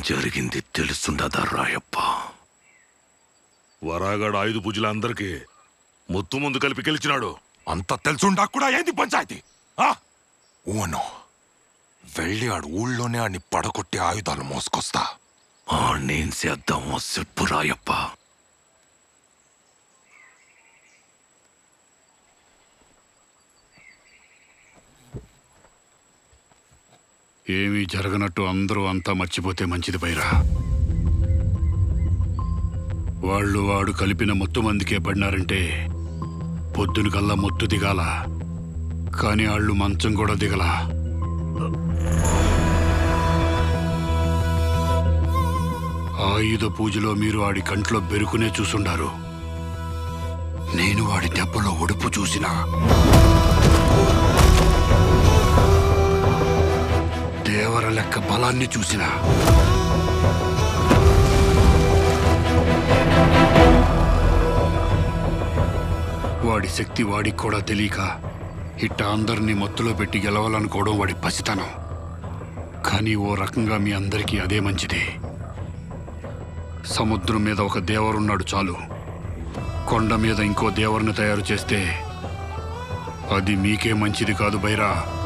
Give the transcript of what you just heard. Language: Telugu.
జరిగింది తెలుసున్నదా రాయప్ప? వరాగాడు ఆయుధ పూజలందరికీ ముత్తు ముందు కలిపి గెలిచినాడు. అంత తెలుసుండా కూడా ఏంది పంచాయతీ? ఊను వెళ్ళి ఆడు ఊళ్ళోనే ఆడిని పడగొట్టి ఆయుధాలు మోసుకొస్తా. నేం చేద్దామో చెప్పు రాయప్ప. ఏమీ జరగనట్టు అందరూ అంతా మర్చిపోతే మంచిది బైరా. వాడు కలిపిన మొత్తు మందికే పడినారంటే పొద్దున కల్లా మొత్తు దిగాల, కానీ వాళ్ళు మంచం కూడా దిగల. ఆయుధ పూజలో మీరు వాడి కంట్లో బెరుకునే చూసుండారు. నేను వాడి దెబ్బలో ఒడుపు చూసినా, దేవర లెక్క బలాన్ని చూసినా. వాడి శక్తి వాడికి కూడా తెలియక ఇట్ట అందరినీ మత్తులో పెట్టి గెలవాలనుకోవడం వాడి పసితనం. కానీ ఓ రకంగా మీ అందరికీ అదే మంచిది. సముద్రం మీద ఒక దేవరున్నాడు చాలు, కొండ మీద ఇంకో దేవరుని తయారు చేస్తే అది మీకే మంచిది కాదు బైరా.